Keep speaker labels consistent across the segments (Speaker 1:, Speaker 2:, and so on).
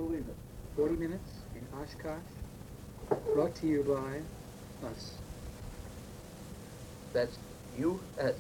Speaker 1: believe it. 40 minutes in Oshkosh, brought to you by us.
Speaker 2: That's U.S.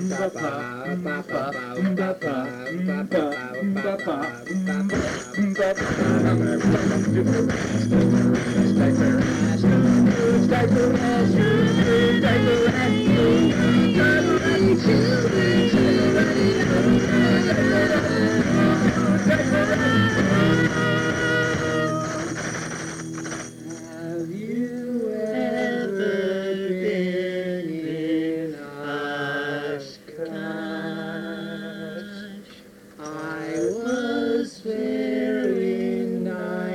Speaker 1: Have you ever been in Oshkosh? I was there in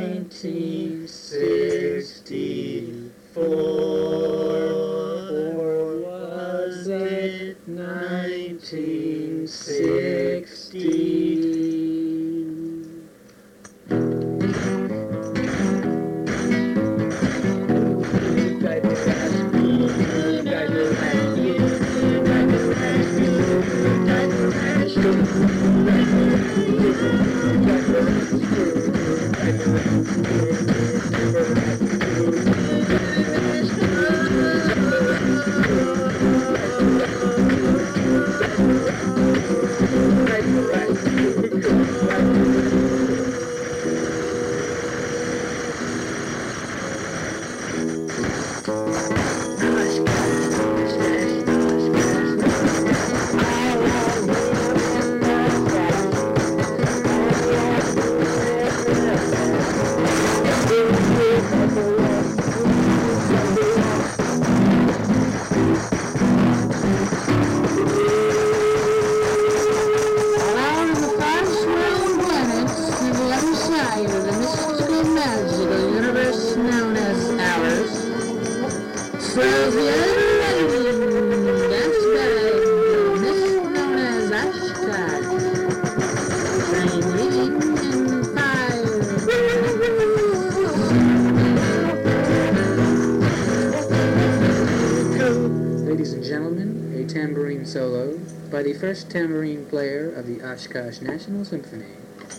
Speaker 1: 1964, or was it 1960? Ladies and gentlemen, a tambourine solo by the first tambourine player of the Oshkosh National Symphony.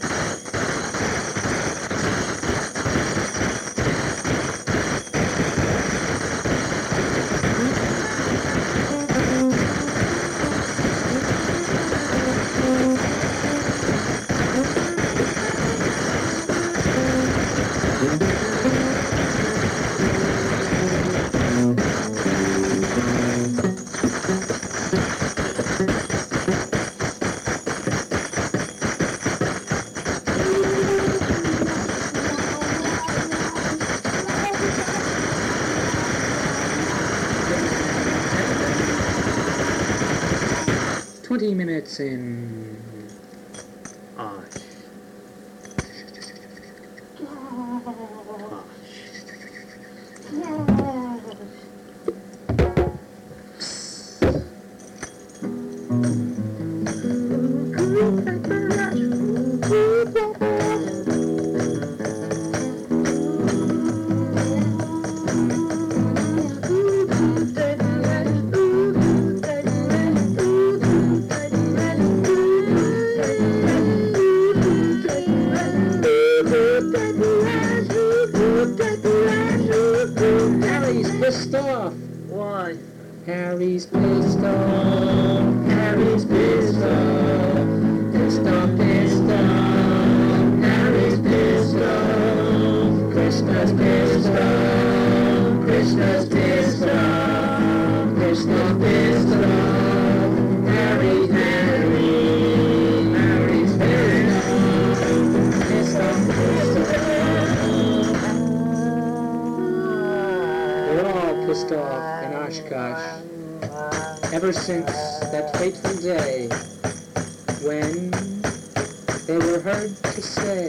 Speaker 1: Minutes in Osh. Harry's pissed off.
Speaker 2: Why?
Speaker 1: Harry's pissed off. Harry's pissed off. Pissed off, pissed off. Harry's pissed off. Krishna's pissed off. Krishna's pissed off. Krishna's pissed off. Harry's pissed off. Pissed off, pissed off. We're all pissed off in Oshkosh ever since that fateful day when they were heard to say,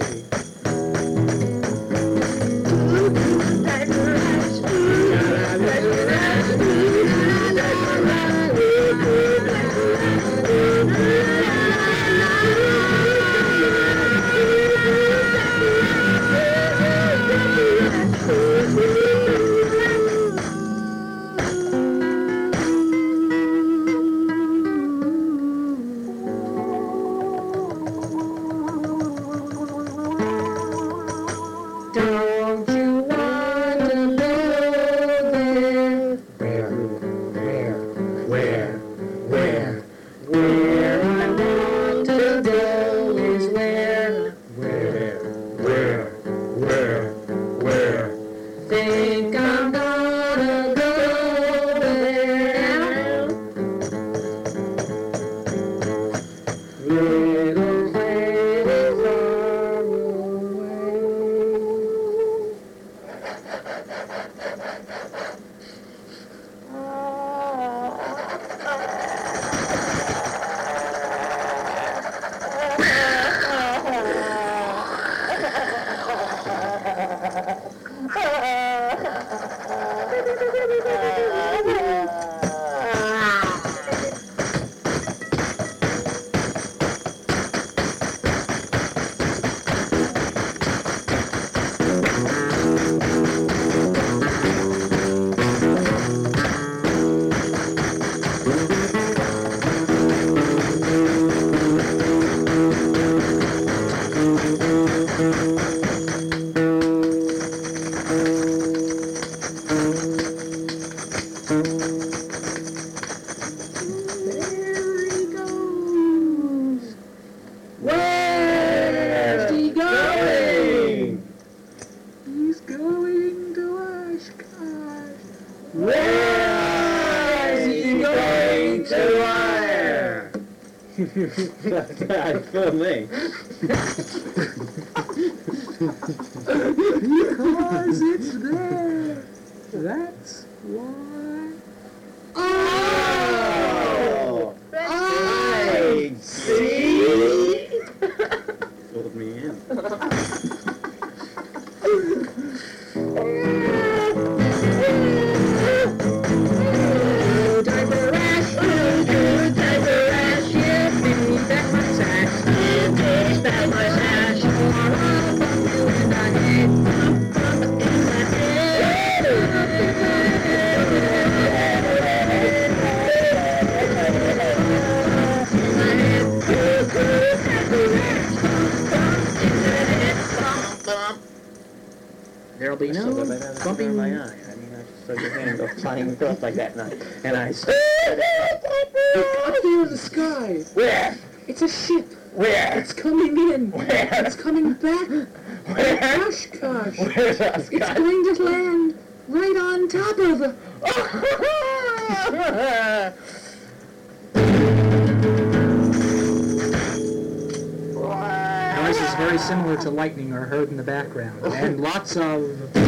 Speaker 2: For me.
Speaker 1: Because it's there. That's why.
Speaker 2: Oh! I see! Pulled me in.
Speaker 1: Diaper rash, diaper rash, yeah, baby, back my sash, yeah, back my sash, and I hate, in There'll be no bumping.
Speaker 2: My eye. I mean, I just saw your hand go flying across like that, and I
Speaker 1: Up there in the sky.
Speaker 2: Where?
Speaker 1: It's a ship.
Speaker 2: Where?
Speaker 1: It's coming in.
Speaker 2: Where?
Speaker 1: It's coming back.
Speaker 2: Where?
Speaker 1: Oshkosh.
Speaker 2: Where's
Speaker 1: It's
Speaker 2: Oshkosh?
Speaker 1: going to land right on top of. Noises very similar to lightning are heard in the background, and lots of.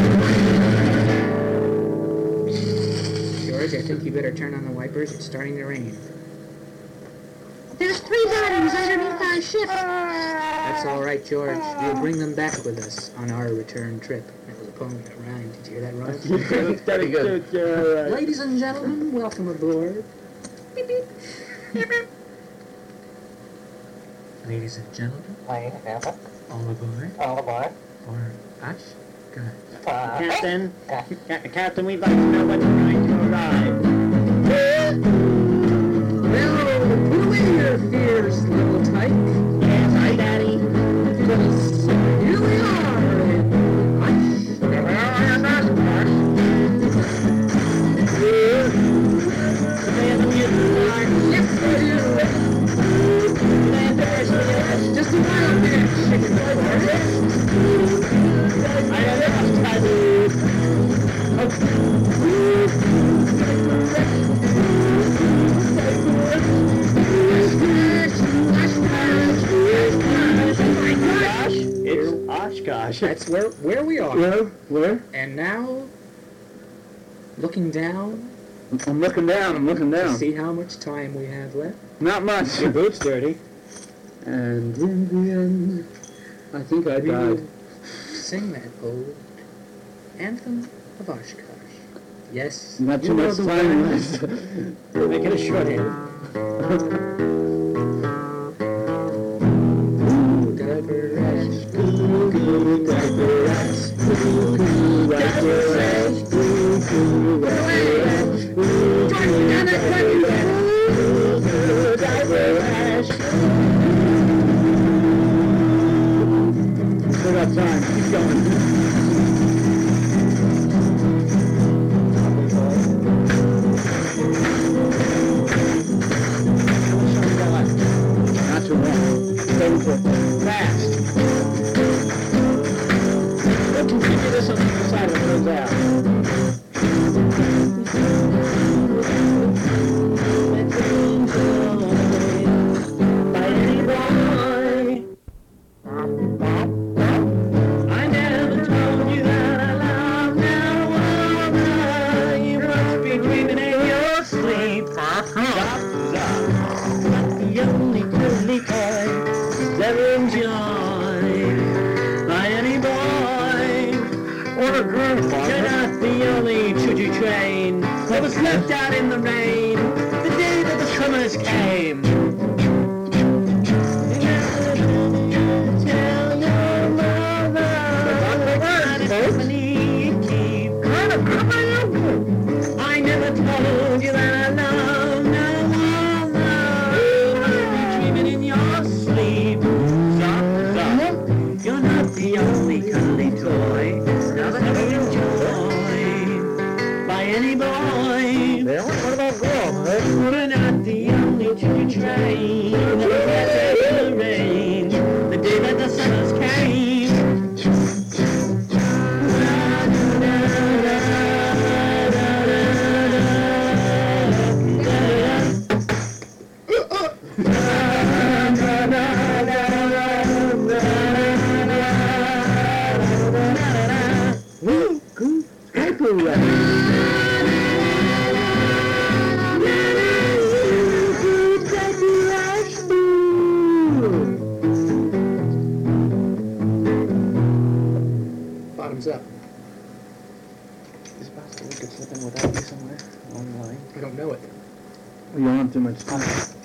Speaker 1: George, I think you better turn on the wipers. It's starting to rain. There's 3 bodies underneath our ship. That's all right, George. We'll bring them back with us on our return trip. That was a poem that rhymed. Did you hear that, Rob?
Speaker 2: That's very good.
Speaker 1: Ladies and gentlemen, welcome aboard. Beep, beep. Beep, beep. Ladies and gentlemen, all aboard for Oshkosh.
Speaker 2: Captain, we'd like to know when we're going to arrive.
Speaker 1: Well, put away your fears, little tyke.
Speaker 2: Yes, hi, Daddy.
Speaker 1: Because here we are in Yes, we do. Just a wild minute, chicken
Speaker 2: It's Oshkosh.
Speaker 1: That's where we are.
Speaker 2: Where?
Speaker 1: And now, looking down,
Speaker 3: I'm looking down.
Speaker 1: to see how much time we have left.
Speaker 3: Not much.
Speaker 2: Your boot's dirty.
Speaker 3: And in the end, I think I
Speaker 1: We
Speaker 3: died.
Speaker 1: will sing that old anthem of Oshkosh. Yes,
Speaker 3: Not too
Speaker 1: you know
Speaker 3: much
Speaker 1: the
Speaker 3: time
Speaker 1: one.
Speaker 3: left.
Speaker 2: Make it a shorthand.
Speaker 1: Diaper rash, goo goo, diaper rash, goo goo, diaper rash, goo goo, diaper rash, goo goo, diaper rash.
Speaker 3: Still got time. Keep going. Not too long. Stay for
Speaker 2: Fast. We'll continue this on the other side when it goes out. By any boy. I never told you that I love marijuana. You must be dreaming in your sleep. Zop, zop. Not the only cuddly toy is ever enjoyed by any boy or a girl. You're not the only choo-choo train that was left out in the rain the day that the tremors came. Tell your mother that it's company you keep. I never told you that I love marijuana. You're dreaming in your sleep. Zop, zop. You're not the only cuddly toy that's ever enjoyed by any boy.
Speaker 3: What about girls?
Speaker 2: We're not the only choo-choo
Speaker 1: thumbs up.
Speaker 3: Is it possible we could slip in without you somewhere along the line?
Speaker 1: I don't know it.
Speaker 3: We don't have too much time.